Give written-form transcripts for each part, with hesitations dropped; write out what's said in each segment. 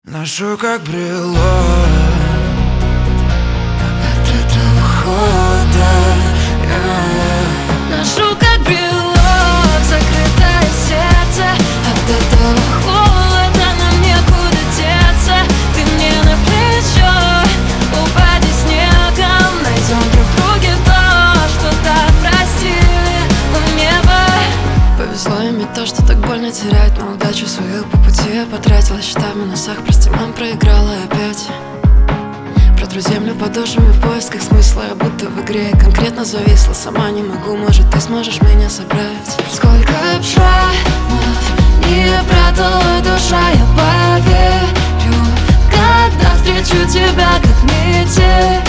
Ношу как брелок от этого холода. Ношу как брелок закрытое сердце. От этого холода нам некуда деться. Ты мне на плечо упади снегом. Найдем друг друге то, что так просили у неба. Повезло иметь то, что так больно терять. Но удачу свою по пути я потратила. Счета в минусах, прости, мам, проиграла опять. Протру землю подошвами в поисках смысла. Я будто в игре я конкретно зависла. Сама не могу, может ты сможешь меня собрать. Сколько шрамов не прятала душа. Я поверю, когда встречу тебя, как метель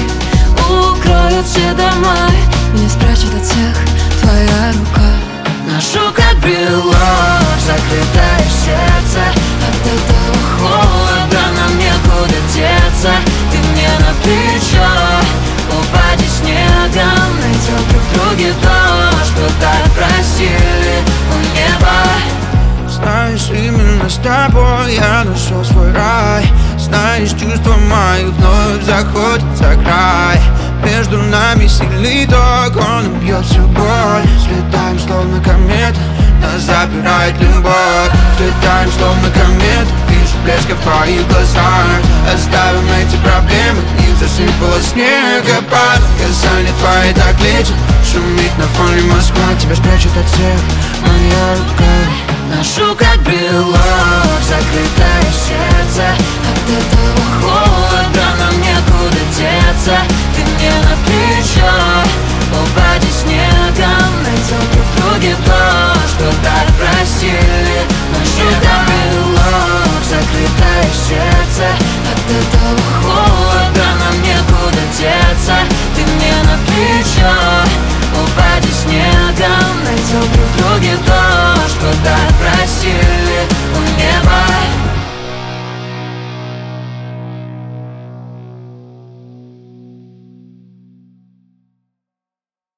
укроют все дома. Меня спрячет от всех твоя рука. Ношу как брелок закрытое сердце. От этого холода нам некуда деться. Ты мне на плечо упади снегом. Найдем друг друге то, что так просили у неба. Знаешь, именно с тобой я нашел свой рай. Знаешь, чувства мои вновь заходят за край. Между нами сильный ток, он убьет всю боль. Слетаем словно комета, нас забирает любовь. Слетаем словно комета, вижу блеск в твоих глазах. Оставим эти проблемы, их засыпало снегопад. Касание твои так лечат, шумит на фоне Москва. Тебя спрячет от всех моя рука. Ношу как брелок закрытое сердце. От этого холода нам некуда деться. Ты мне на плечо упади снегом. Найдем друг друге то, что так просили. Ношу как брелок закрытое сердце. От этого холода нам некуда деться. Ты мне на плечо упади снегом. Найдем друг друге то, что так просили.